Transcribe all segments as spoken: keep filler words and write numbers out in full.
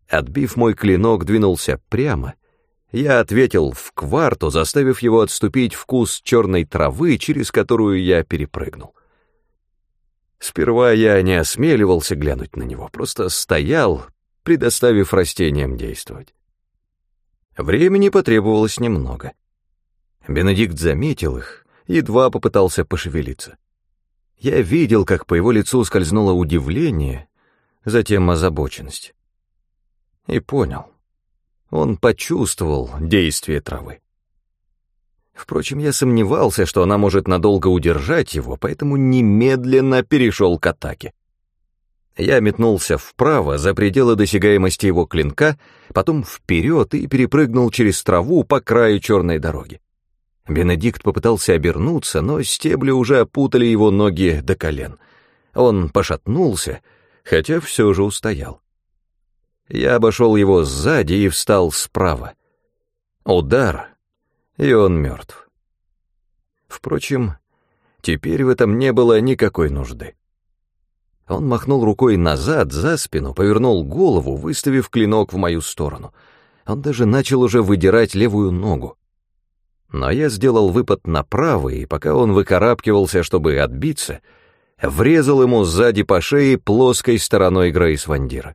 Отбив мой клинок, двинулся прямо. Я ответил в кварту, заставив его отступить в куст черной травы, через которую я перепрыгнул. Сперва я не осмеливался глянуть на него, просто стоял, предоставив растениям действовать. Времени потребовалось немного. Бенедикт заметил их, едва попытался пошевелиться. Я видел, как по его лицу скользнуло удивление, затем озабоченность. И понял. Он почувствовал действие травы. Впрочем, я сомневался, что она может надолго удержать его, поэтому немедленно перешел к атаке. Я метнулся вправо, за пределы досягаемости его клинка, потом вперед и перепрыгнул через траву по краю черной дороги. Бенедикт попытался обернуться, но стебли уже опутали его ноги до колен. Он пошатнулся, хотя все же устоял. Я обошел его сзади и встал справа. Удар, и он мертв. Впрочем, теперь в этом не было никакой нужды. Он махнул рукой назад, за спину, повернул голову, выставив клинок в мою сторону. Он даже начал уже выдирать левую ногу. Но я сделал выпад направо, и пока он выкарабкивался, чтобы отбиться, врезал ему сзади по шее плоской стороной Грейсвандира.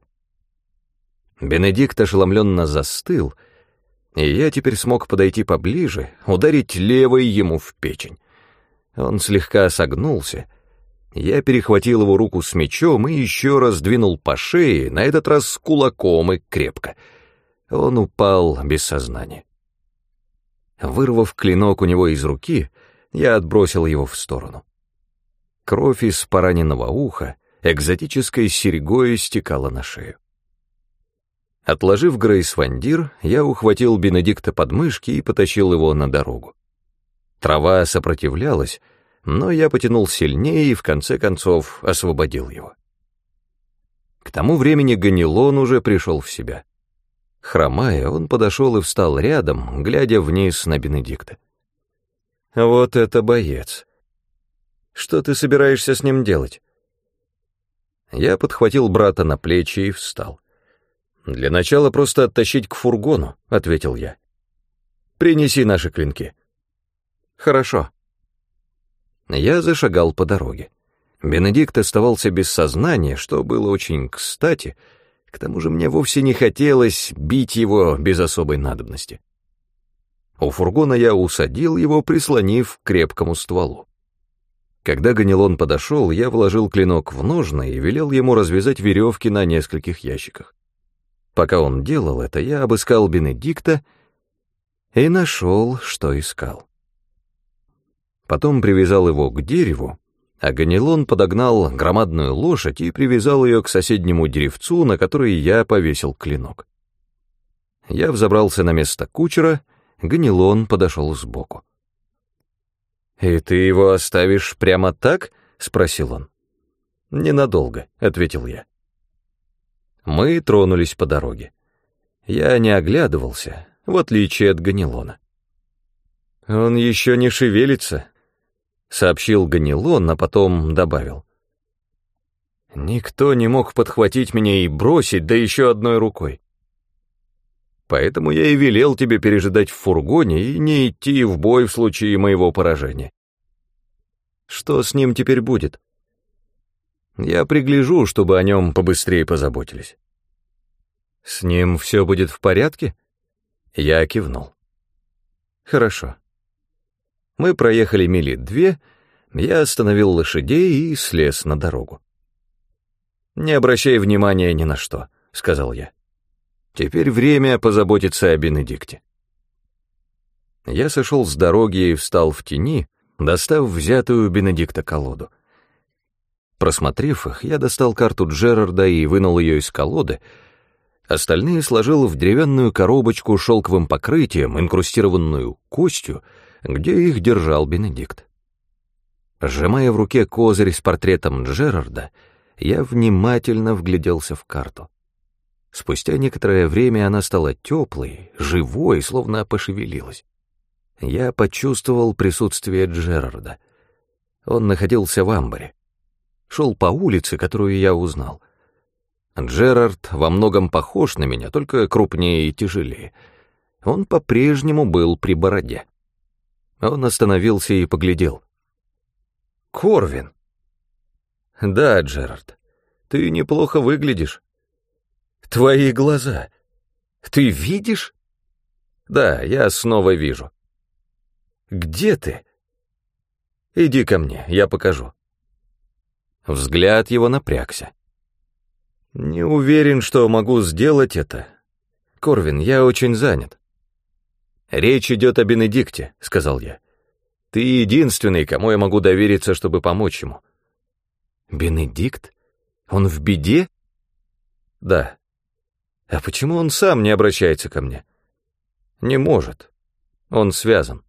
Бенедикт ошеломленно застыл, и я теперь смог подойти поближе, ударить левой ему в печень. Он слегка согнулся. Я перехватил его руку с мечом и еще раз двинул по шее, на этот раз с кулаком и крепко. Он упал без сознания. Вырвав клинок у него из руки, я отбросил его в сторону. Кровь из пораненного уха экзотической серьгой стекала на шею. Отложив Грейсвандир, я ухватил Бенедикта под мышки и потащил его на дорогу. Трава сопротивлялась, но я потянул сильнее и в конце концов освободил его. К тому времени Ганилон уже пришел в себя. Хромая, он подошел и встал рядом, глядя вниз на Бенедикта. «Вот это боец! Что ты собираешься с ним делать?» Я подхватил брата на плечи и встал. «Для начала просто оттащить к фургону», — ответил я. «Принеси наши клинки». «Хорошо». Я зашагал по дороге. Бенедикт оставался без сознания, что было очень кстати, к тому же мне вовсе не хотелось бить его без особой надобности. У фургона я усадил его, прислонив к крепкому стволу. Когда Ганилон подошел, я вложил клинок в ножны и велел ему развязать веревки на нескольких ящиках. Пока он делал это, я обыскал Бенедикта и нашел, что искал. Потом привязал его к дереву, а Ганилон подогнал громадную лошадь и привязал ее к соседнему деревцу, на который я повесил клинок. Я взобрался на место кучера, Ганилон подошел сбоку. «И ты его оставишь прямо так?» — спросил он. «Ненадолго», — ответил я. Мы тронулись по дороге. Я не оглядывался, в отличие от Ганилона. «Он еще не шевелится», — сообщил Ганилон, а потом добавил. «Никто не мог подхватить меня и бросить, да еще одной рукой. Поэтому я и велел тебе пережидать в фургоне и не идти в бой в случае моего поражения. Что с ним теперь будет? Я пригляжу, чтобы о нем побыстрее позаботились». «С ним все будет в порядке?» Я кивнул. «Хорошо». Мы проехали мили две, я остановил лошадей и слез на дорогу. «Не обращай внимания ни на что», — сказал я. «Теперь время позаботиться о Бенедикте». Я сошел с дороги и встал в тени, достав взятую у Бенедикта колоду. Просмотрев их, я достал карту Джерарда и вынул ее из колоды, остальные сложил в деревянную коробочку с шелковым покрытием, инкрустированную костью, где их держал Бенедикт. Сжимая в руке козырь с портретом Джерарда, я внимательно вгляделся в карту. Спустя некоторое время она стала теплой, живой, словно пошевелилась. Я почувствовал присутствие Джерарда. Он находился в амбаре. Шел по улице, которую я узнал. Джерард во многом похож на меня, только крупнее и тяжелее. Он по-прежнему был при бороде. Он остановился и поглядел. «Корвин!» «Да, Джерард, ты неплохо выглядишь. Твои глаза. Ты видишь?» «Да, я снова вижу». «Где ты?» «Иди ко мне, я покажу». Взгляд его напрягся. «Не уверен, что могу сделать это. Корвин, я очень занят». «Речь идет о Бенедикте», — сказал я. «Ты единственный, кому я могу довериться, чтобы помочь ему». «Бенедикт? Он в беде?» «Да». «А почему он сам не обращается ко мне?» «Не может. Он связан».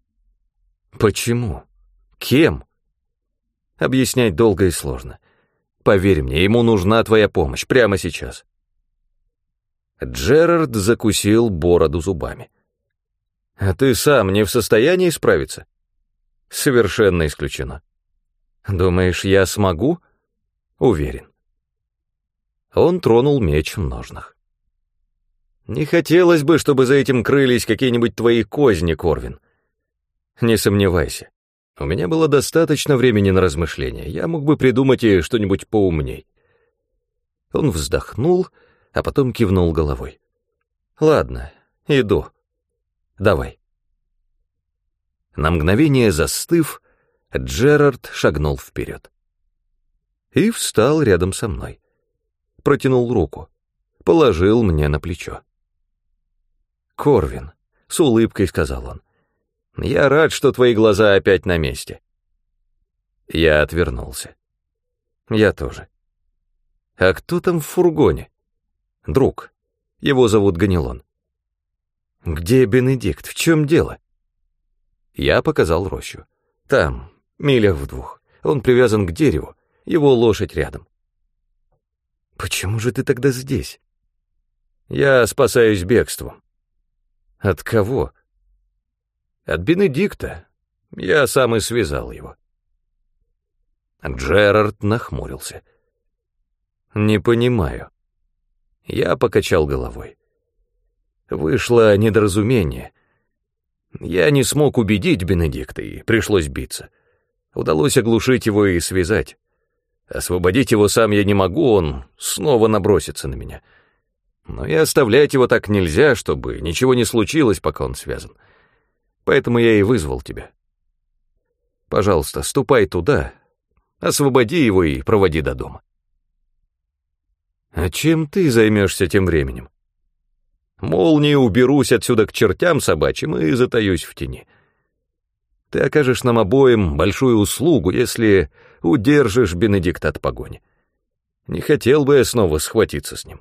«Почему? Кем?» «Объяснять долго и сложно. Поверь мне, ему нужна твоя помощь прямо сейчас». Джерард закусил бороду зубами. «А ты сам не в состоянии справиться?» «Совершенно исключено». «Думаешь, я смогу?» «Уверен». Он тронул меч в ножнах. «Не хотелось бы, чтобы за этим крылись какие-нибудь твои козни, Корвин. Не сомневайся. У меня было достаточно времени на размышления. Я мог бы придумать и что-нибудь поумней». Он вздохнул, а потом кивнул головой. «Ладно, иду. Давай». На мгновение застыв, Джерард шагнул вперед. И встал рядом со мной. Протянул руку, положил мне на плечо. «Корвин», — с улыбкой сказал он, — «я рад, что твои глаза опять на месте». Я отвернулся. «Я тоже». «А кто там в фургоне?» «Друг. Его зовут Ганилон». «Где Бенедикт? В чем дело?» Я показал рощу. «Там, милях в двух. Он привязан к дереву, его лошадь рядом». «Почему же ты тогда здесь?» «Я спасаюсь бегством». «От кого?» «От Бенедикта. Я сам и связал его». Джерард нахмурился. «Не понимаю». Я покачал головой. Вышло недоразумение. Я не смог убедить Бенедикта, и пришлось биться. Удалось оглушить его и связать. Освободить его сам я не могу, он снова набросится на меня. Но и оставлять его так нельзя, чтобы ничего не случилось, пока он связан. Поэтому я и вызвал тебя. Пожалуйста, ступай туда, освободи его и проводи до дома». «А чем ты займешься тем временем?» «Молнией уберусь отсюда к чертям собачьим и затаюсь в тени. Ты окажешь нам обоим большую услугу, если удержишь Бенедикта от погони. Не хотел бы я снова схватиться с ним».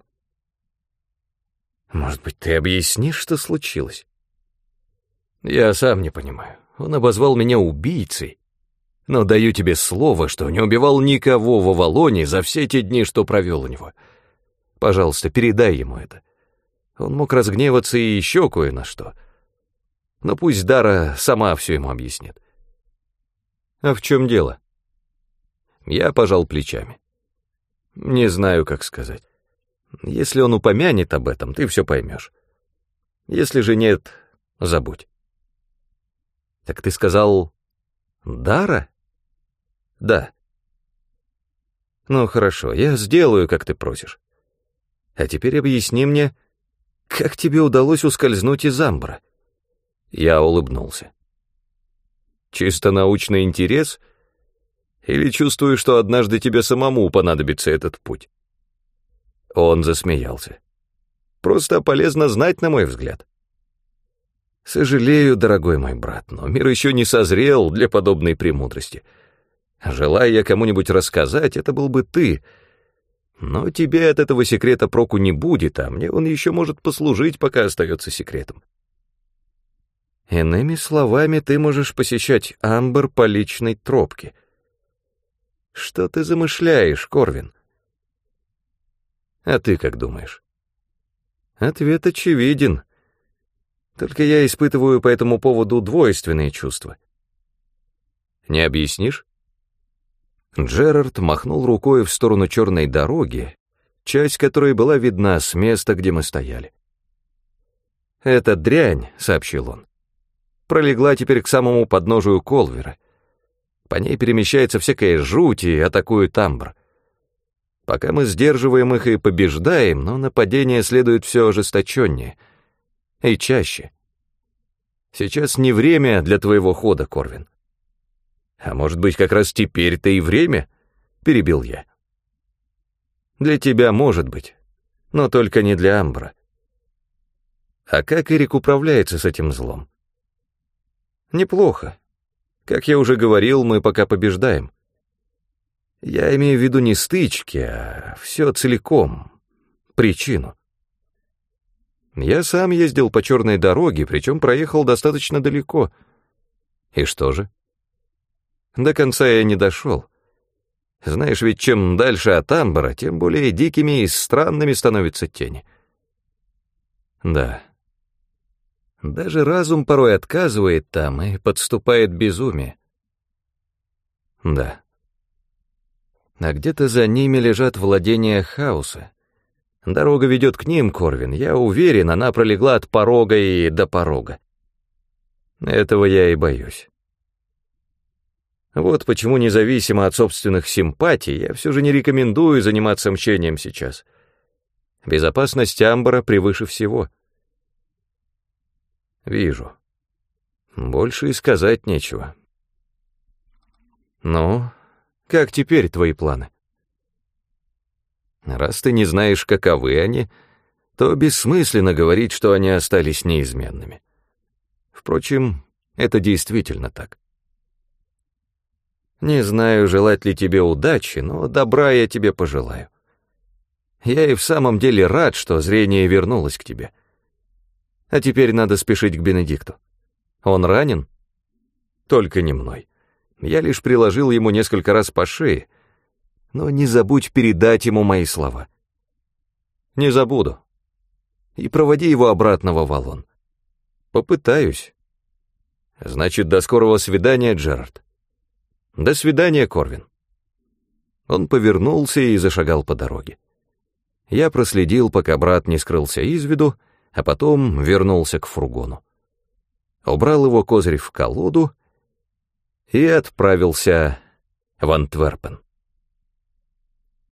«Может быть, ты объяснишь, что случилось?» «Я сам не понимаю. Он обозвал меня убийцей. Но даю тебе слово, что не убивал никого в Авалоне за все те дни, что провел у него. Пожалуйста, передай ему это. Он мог разгневаться и еще кое на что. Но пусть Дара сама все ему объяснит». «А в чем дело?» Я пожал плечами. «Не знаю, как сказать. Если он упомянет об этом, ты все поймешь. Если же нет, забудь». «Так ты сказал, Дара?» «Да». «Ну хорошо, я сделаю, как ты просишь. А теперь объясни мне, как тебе удалось ускользнуть из Амбра?» Я улыбнулся. «Чисто научный интерес? Или чувствую, что однажды тебе самому понадобится этот путь?» Он засмеялся. «Просто полезно знать, на мой взгляд». «Сожалею, дорогой мой брат, но мир еще не созрел для подобной премудрости. Желая я кому-нибудь рассказать, это был бы ты. Но тебе от этого секрета проку не будет, а мне он еще может послужить, пока остается секретом». «Иными словами, ты можешь посещать Амбр по личной тропке. Что ты замышляешь, Корвин?» «А ты как думаешь?» «Ответ очевиден. Только я испытываю по этому поводу двойственные чувства». «Не объяснишь?» Джерард махнул рукой в сторону черной дороги, часть которой была видна с места, где мы стояли. «Это дрянь», — сообщил он, — «пролегла теперь к самому подножию Колвера. По ней перемещается всякая жуть и атакует Амбр. Пока мы сдерживаем их и побеждаем, но нападение следует все ожесточеннее и чаще. Сейчас не время для твоего хода, Корвин». «А может быть, как раз теперь-то и время?» — перебил я. «Для тебя может быть, но только не для Амбра». «А как Эрик управляется с этим злом?» «Неплохо. Как я уже говорил, мы пока побеждаем. Я имею в виду не стычки, а все целиком, причину. Я сам ездил по черной дороге, причем проехал достаточно далеко. И что же? До конца я не дошел. Знаешь, ведь чем дальше от Амбра, тем более дикими и странными становятся тени. Да. Даже разум порой отказывает там, и подступает безумие. Да. А где-то за ними лежат владения хаоса. Дорога ведет к ним, Корвин, я уверен, она пролегла от порога и до порога. Этого я и боюсь. Вот почему, независимо от собственных симпатий, я все же не рекомендую заниматься мщением сейчас. Безопасность Амбра превыше всего. Вижу. Больше и сказать нечего. Ну, как теперь твои планы? Раз ты не знаешь, каковы они, то бессмысленно говорить, что они остались неизменными. Впрочем, это действительно так. Не знаю, желать ли тебе удачи, но добра я тебе пожелаю. Я и в самом деле рад, что зрение вернулось к тебе. А теперь надо спешить к Бенедикту. Он ранен? Только не мной. Я лишь приложил ему несколько раз по шее, но не забудь передать ему мои слова. Не забуду. И проводи его обратно в Авалон. Попытаюсь. Значит, до скорого свидания, Джерард. До свидания, Корвин. Он повернулся и зашагал по дороге. Я проследил, пока брат не скрылся из виду, а потом вернулся к фургону. Убрал его козырь в колоду и отправился в Антверпен.